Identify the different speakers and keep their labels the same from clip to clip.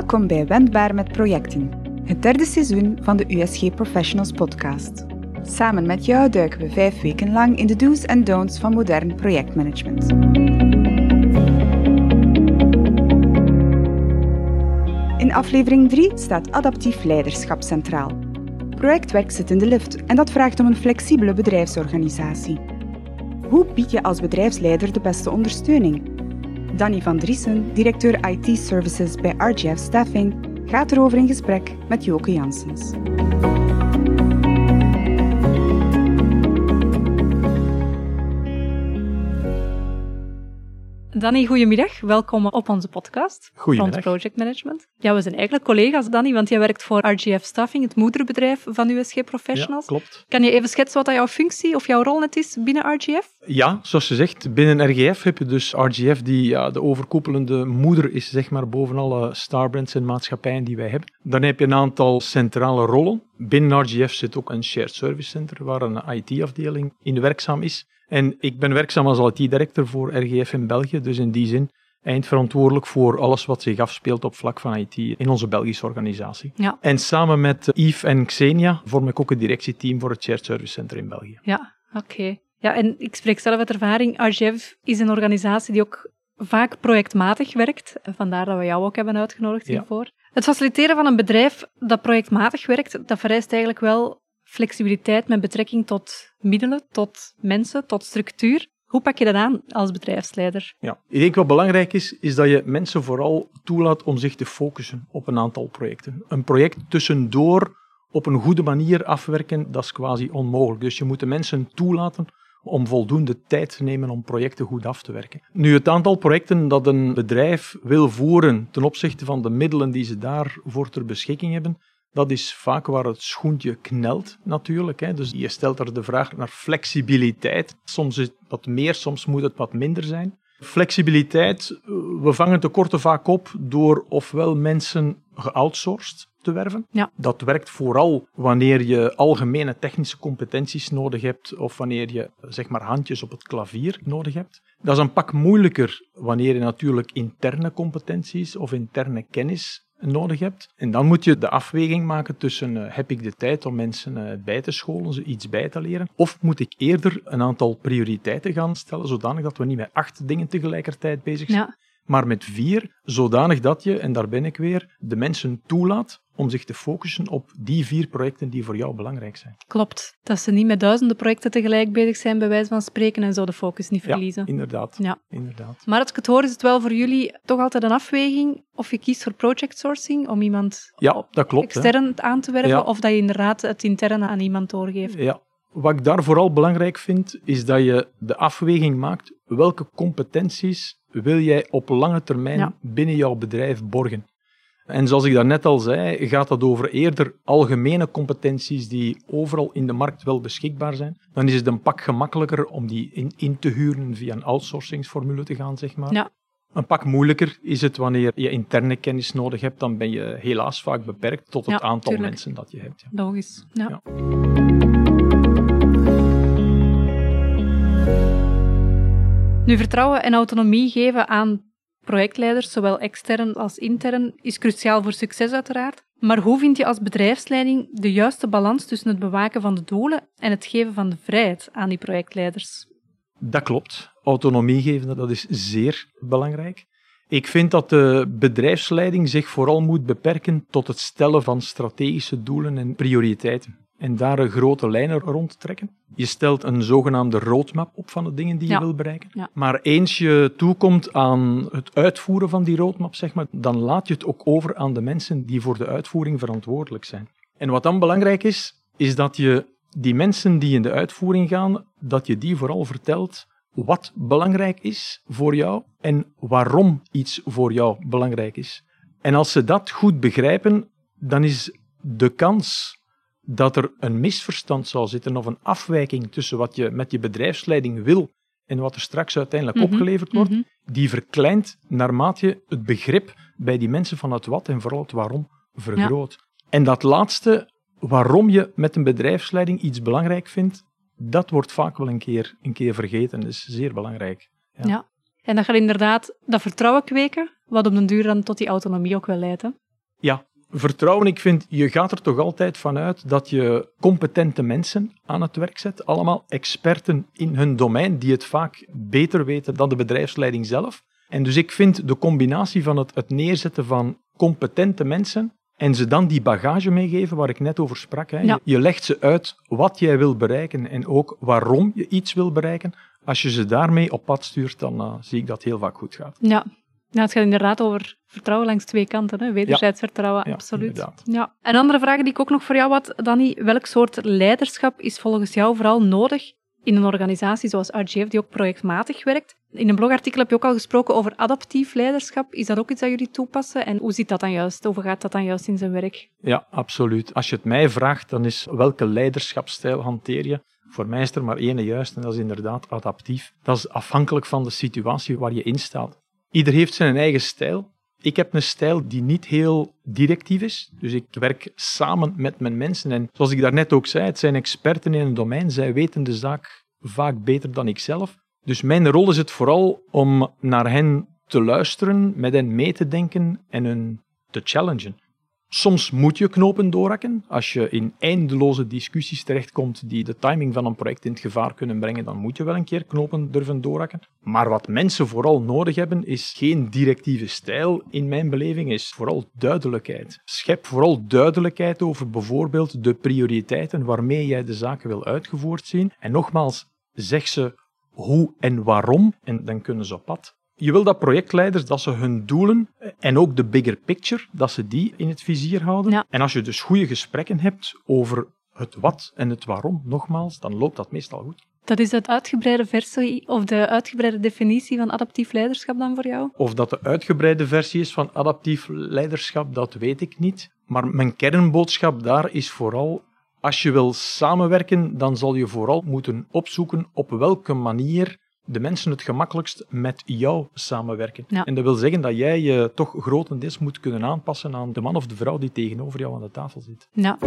Speaker 1: Welkom bij Wendbaar met Projecten, het derde seizoen van de USG Professionals podcast. Samen met jou duiken we 5 weken lang in de do's en don'ts van modern projectmanagement. In aflevering 3 staat adaptief leiderschap centraal. Projectwerk zit in de lift en dat vraagt om een flexibele bedrijfsorganisatie. Hoe bied je als bedrijfsleider de beste ondersteuning? Danny van Driessen, directeur IT Services bij RGF Staffing, gaat erover in gesprek met Joke Janssens.
Speaker 2: Danny, goedemiddag. Welkom op onze podcast
Speaker 3: Goedemiddag.
Speaker 2: Rond Project Management. Ja, we zijn eigenlijk collega's, Danny, want jij werkt voor RGF Staffing, het moederbedrijf van USG Professionals.
Speaker 3: Ja, klopt.
Speaker 2: Kan je even schetsen wat jouw functie of jouw rol net is binnen RGF?
Speaker 3: Ja, zoals je zegt, binnen RGF heb je dus RGF die de overkoepelende moeder is, zeg maar, boven alle starbrands en maatschappijen die wij hebben. Dan heb je een aantal centrale rollen. Binnen RGF zit ook een shared service center waar een IT-afdeling in werkzaam is. En ik ben werkzaam als IT-director voor RGF in België, dus in die zin eindverantwoordelijk voor alles wat zich afspeelt op vlak van IT in onze Belgische organisatie.
Speaker 2: Ja.
Speaker 3: En samen met Yves en Xenia vorm ik ook het directieteam voor het Shared Service Center in België.
Speaker 2: Ja, oké. Ja, en ik spreek zelf uit ervaring. RGF is een organisatie die ook vaak projectmatig werkt. En vandaar dat we jou ook hebben uitgenodigd hiervoor. Het faciliteren van een bedrijf dat projectmatig werkt, dat vereist eigenlijk wel flexibiliteit met betrekking tot middelen, tot mensen, tot structuur. Hoe pak je dat aan als bedrijfsleider?
Speaker 3: Ja, ik denk wat belangrijk is dat je mensen vooral toelaat om zich te focussen op een aantal projecten. Een project tussendoor op een goede manier afwerken, dat is quasi onmogelijk. Dus je moet de mensen toelaten om voldoende tijd te nemen om projecten goed af te werken. Nu, het aantal projecten dat een bedrijf wil voeren ten opzichte van de middelen die ze daarvoor ter beschikking hebben, dat is vaak waar het schoentje knelt natuurlijk. Dus je stelt er de vraag naar flexibiliteit. Soms is het wat meer, soms moet het wat minder zijn. Flexibiliteit, we vangen tekorten vaak op door ofwel mensen geoutsourced te werven.
Speaker 2: Ja.
Speaker 3: Dat werkt vooral wanneer je algemene technische competenties nodig hebt of wanneer je, zeg maar, handjes op het klavier nodig hebt. Dat is een pak moeilijker wanneer je natuurlijk interne competenties of interne kennis nodig hebt. En dan moet je de afweging maken tussen heb ik de tijd om mensen bij te scholen, ze iets bij te leren, of moet ik eerder een aantal prioriteiten gaan stellen, zodanig dat we niet met 8 dingen tegelijkertijd bezig zijn, maar met 4, zodanig dat je, en daar ben ik weer, de mensen toelaat om zich te focussen op die 4 projecten die voor jou belangrijk zijn.
Speaker 2: Klopt. Dat ze niet met duizenden projecten tegelijk bezig zijn, bij wijze van spreken, en zo de focus niet verliezen.
Speaker 3: Ja, inderdaad.
Speaker 2: Ja.
Speaker 3: Inderdaad.
Speaker 2: Maar als ik het hoor, is het wel voor jullie toch altijd een afweging of je kiest voor project sourcing, om iemand
Speaker 3: dat klopt,
Speaker 2: extern aan te werven, of dat je inderdaad het interne aan iemand doorgeeft.
Speaker 3: Ja. Wat ik daar vooral belangrijk vind, is dat je de afweging maakt welke competenties wil jij op lange termijn binnen jouw bedrijf borgen. En zoals ik daarnet al zei, gaat dat over eerder algemene competenties die overal in de markt wel beschikbaar zijn. Dan is het een pak gemakkelijker om die in te huren via een outsourcingsformule te gaan, zeg maar.
Speaker 2: Ja.
Speaker 3: Een pak moeilijker is het wanneer je interne kennis nodig hebt, dan ben je helaas vaak beperkt tot het aantal mensen dat je hebt. Ja.
Speaker 2: Logisch. Ja. Nu, vertrouwen en autonomie geven aan projectleiders, zowel extern als intern, is cruciaal voor succes uiteraard. Maar hoe vind je als bedrijfsleiding de juiste balans tussen het bewaken van de doelen en het geven van de vrijheid aan die projectleiders?
Speaker 3: Dat klopt. Autonomie geven, dat is zeer belangrijk. Ik vind dat de bedrijfsleiding zich vooral moet beperken tot het stellen van strategische doelen en prioriteiten. En daar grote lijnen rond trekken. Je stelt een zogenaamde roadmap op van de dingen die je wil bereiken.
Speaker 2: Ja.
Speaker 3: Maar eens je toekomt aan het uitvoeren van die roadmap, zeg maar, dan laat je het ook over aan de mensen die voor de uitvoering verantwoordelijk zijn. En wat dan belangrijk is dat je die mensen die in de uitvoering gaan, dat je die vooral vertelt wat belangrijk is voor jou en waarom iets voor jou belangrijk is. En als ze dat goed begrijpen, dan is de kans dat er een misverstand zou zitten of een afwijking tussen wat je met je bedrijfsleiding wil en wat er straks uiteindelijk opgeleverd wordt, die verkleint naarmate je het begrip bij die mensen van het wat en vooral het waarom vergroot. Ja. En dat laatste, waarom je met een bedrijfsleiding iets belangrijk vindt, dat wordt vaak wel een keer vergeten. Dat is zeer belangrijk. Ja.
Speaker 2: En dat gaat inderdaad dat vertrouwen kweken, wat op den duur dan tot die autonomie ook wel leidt. Hè?
Speaker 3: Ja, vertrouwen, ik vind, je gaat er toch altijd vanuit dat je competente mensen aan het werk zet, allemaal experten in hun domein, die het vaak beter weten dan de bedrijfsleiding zelf. En dus ik vind de combinatie van het neerzetten van competente mensen en ze dan die bagage meegeven waar ik net over sprak. Hè.
Speaker 2: Ja.
Speaker 3: Je legt ze uit wat jij wil bereiken en ook waarom je iets wil bereiken. Als je ze daarmee op pad stuurt, dan zie ik dat het heel vaak goed gaat.
Speaker 2: Ja. Ja, het gaat inderdaad over vertrouwen langs twee kanten. Hè? Wederzijds vertrouwen,
Speaker 3: Ja,
Speaker 2: absoluut.
Speaker 3: inderdaad.
Speaker 2: Ja. Een andere vraag die ik ook nog voor jou had, Danny. Welk soort leiderschap is volgens jou vooral nodig in een organisatie zoals RGF, die ook projectmatig werkt? In een blogartikel heb je ook al gesproken over adaptief leiderschap. Is dat ook iets dat jullie toepassen? En hoe zit dat dan juist? Hoe gaat dat dan juist in zijn werk?
Speaker 3: Ja, absoluut. Als je het mij vraagt, dan is welke leiderschapsstijl hanteer je? Voor mij is er maar één juist en dat is inderdaad adaptief. Dat is afhankelijk van de situatie waar je in staat. Ieder heeft zijn eigen stijl. Ik heb een stijl die niet heel directief is. Dus ik werk samen met mijn mensen. En zoals ik daarnet ook zei, het zijn experten in een domein. Zij weten de zaak vaak beter dan ik zelf. Dus mijn rol is het vooral om naar hen te luisteren, met hen mee te denken en hun te challengen. Soms moet je knopen doorhakken. Als je in eindeloze discussies terechtkomt die de timing van een project in het gevaar kunnen brengen, dan moet je wel een keer knopen durven doorhakken. Maar wat mensen vooral nodig hebben, is geen directieve stijl. In mijn beleving is vooral duidelijkheid. Schep vooral duidelijkheid over bijvoorbeeld de prioriteiten waarmee jij de zaken wil uitgevoerd zien. En nogmaals, zeg ze hoe en waarom, en dan kunnen ze op pad. Je wil dat projectleiders, dat ze hun doelen en ook de bigger picture, dat ze die in het vizier houden.
Speaker 2: Ja.
Speaker 3: En als je dus goede gesprekken hebt over het wat en het waarom, nogmaals, dan loopt dat meestal goed.
Speaker 2: Dat is de uitgebreide versie of de uitgebreide definitie van adaptief leiderschap dan voor jou?
Speaker 3: Of dat de uitgebreide versie is van adaptief leiderschap, dat weet ik niet. Maar mijn kernboodschap daar is vooral, als je wil samenwerken, dan zal je vooral moeten opzoeken op welke manier de mensen het gemakkelijkst met jou samenwerken.
Speaker 2: Ja.
Speaker 3: En dat wil zeggen dat jij je toch grotendeels moet kunnen aanpassen aan de man of de vrouw die tegenover jou aan de tafel zit.
Speaker 2: Ja.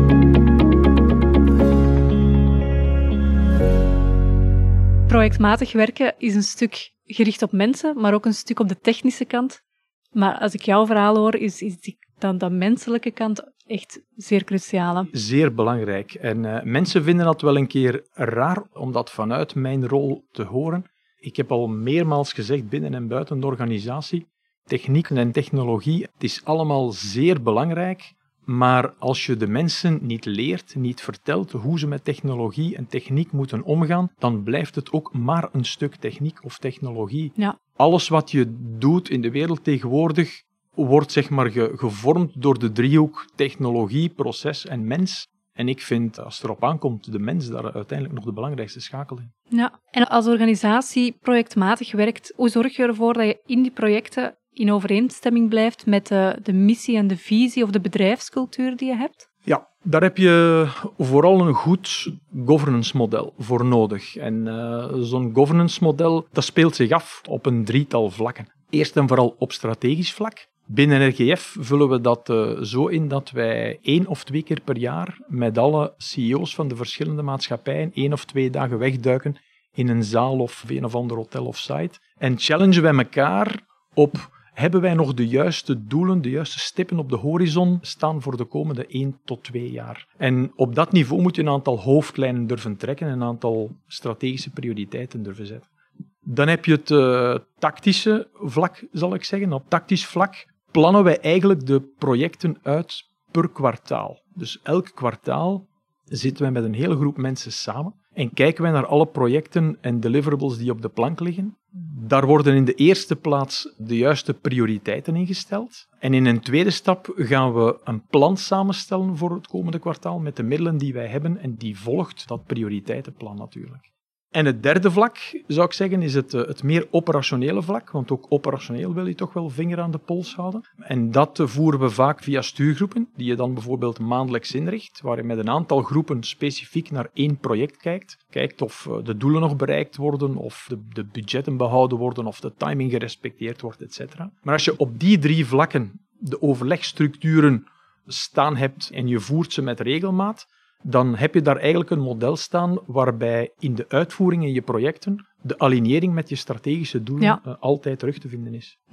Speaker 2: Projectmatig werken is een stuk gericht op mensen, maar ook een stuk op de technische kant. Maar als ik jouw verhaal hoor, is dan de menselijke kant echt zeer cruciaal. Hè?
Speaker 3: Zeer belangrijk. En mensen vinden dat wel een keer raar om dat vanuit mijn rol te horen. Ik heb al meermaals gezegd binnen en buiten de organisatie, techniek en technologie, het is allemaal zeer belangrijk. Maar als je de mensen niet leert, niet vertelt hoe ze met technologie en techniek moeten omgaan, dan blijft het ook maar een stuk techniek of technologie.
Speaker 2: Ja.
Speaker 3: Alles wat je doet in de wereld tegenwoordig wordt zeg maar gevormd door de driehoek technologie, proces en mens. En ik vind, als het erop aankomt, de mens daar uiteindelijk nog de belangrijkste schakel in.
Speaker 2: Ja. En als organisatie projectmatig werkt, hoe zorg je ervoor dat je in die projecten in overeenstemming blijft met de missie en de visie of de bedrijfscultuur die je hebt?
Speaker 3: Ja, daar heb je vooral een goed governance model voor nodig. En zo'n governance model, dat speelt zich af op een drietal vlakken. Eerst en vooral op strategisch vlak. Binnen RGF vullen we dat zo in dat wij 1 of 2 keer per jaar met alle CEO's van de verschillende maatschappijen 1 of 2 dagen wegduiken in een zaal of een of ander hotel of site. En challengen wij elkaar op: hebben wij nog de juiste doelen, de juiste stippen op de horizon staan voor de komende 1 tot 2 jaar? En op dat niveau moet je een aantal hoofdlijnen durven trekken, een aantal strategische prioriteiten durven zetten. Dan heb je het tactische vlak, zal ik zeggen. Op tactisch vlak plannen wij eigenlijk de projecten uit per kwartaal. Dus elk kwartaal zitten wij met een hele groep mensen samen en kijken wij naar alle projecten en deliverables die op de plank liggen. Daar worden in de eerste plaats de juiste prioriteiten ingesteld. En in een tweede stap gaan we een plan samenstellen voor het komende kwartaal met de middelen die wij hebben en die volgt dat prioriteitenplan natuurlijk. En het derde vlak, zou ik zeggen, is het meer operationele vlak, want ook operationeel wil je toch wel vinger aan de pols houden. En dat voeren we vaak via stuurgroepen, die je dan bijvoorbeeld maandelijks inricht, waar je met een aantal groepen specifiek naar 1 project kijkt. Kijkt of de doelen nog bereikt worden, of de budgetten behouden worden, of de timing gerespecteerd wordt, etc. Maar als je op die 3 vlakken de overlegstructuren staan hebt en je voert ze met regelmaat, dan heb je daar eigenlijk een model staan waarbij in de uitvoering in je projecten de alignering met je strategische doelen altijd terug te vinden is.
Speaker 2: Ja,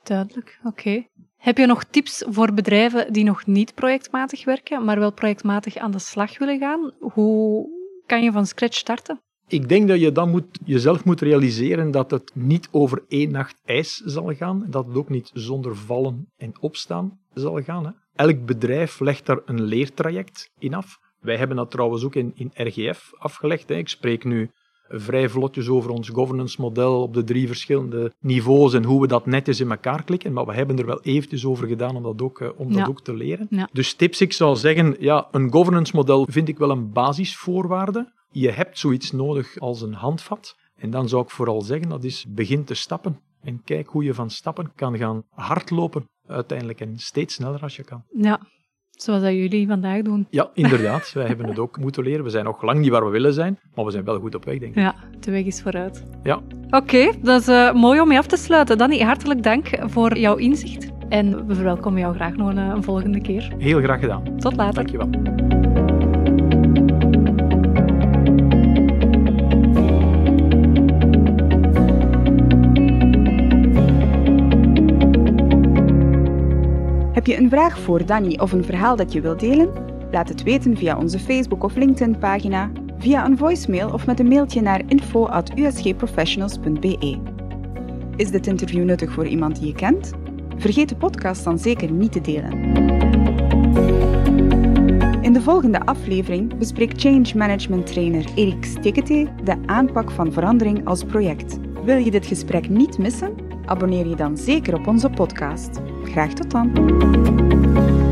Speaker 2: Duidelijk, oké. Heb je nog tips voor bedrijven die nog niet projectmatig werken, maar wel projectmatig aan de slag willen gaan? Hoe kan je van scratch starten?
Speaker 3: Ik denk dat je dan jezelf moet realiseren dat het niet over 1 nacht ijs zal gaan. Dat het ook niet zonder vallen en opstaan zal gaan. Hè. Elk bedrijf legt daar een leertraject in af. Wij hebben dat trouwens ook in RGF afgelegd. Hè. Ik spreek nu vrij vlotjes over ons governance model op de 3 verschillende niveaus en hoe we dat netjes in elkaar klikken. Maar we hebben er wel eventjes over gedaan om dat ook te leren.
Speaker 2: Ja.
Speaker 3: Dus tips, ik zou zeggen, een governance model vind ik wel een basisvoorwaarde. Je hebt zoiets nodig als een handvat. En dan zou ik vooral zeggen, dat is begin te stappen. En kijk hoe je van stappen kan gaan hardlopen uiteindelijk. En steeds sneller als je kan.
Speaker 2: Ja, zoals dat jullie vandaag doen.
Speaker 3: Ja, inderdaad. Wij hebben het ook moeten leren. We zijn nog lang niet waar we willen zijn, maar we zijn wel goed op weg, denk ik.
Speaker 2: Ja, de weg is vooruit.
Speaker 3: Ja.
Speaker 2: Oké, dat is mooi om mee af te sluiten. Danny, hartelijk dank voor jouw inzicht. En we verwelkomen jou graag nog een volgende keer.
Speaker 3: Heel graag gedaan.
Speaker 2: Tot later.
Speaker 3: Dankjewel.
Speaker 1: Heb je een vraag voor Danny of een verhaal dat je wilt delen? Laat het weten via onze Facebook- of LinkedIn-pagina, via een voicemail of met een mailtje naar info@usgprofessionals.be. Is dit interview nuttig voor iemand die je kent? Vergeet de podcast dan zeker niet te delen. In de volgende aflevering bespreekt change management trainer Erik Steketee de aanpak van verandering als project. Wil je dit gesprek niet missen? Abonneer je dan zeker op onze podcast. Graag tot dan!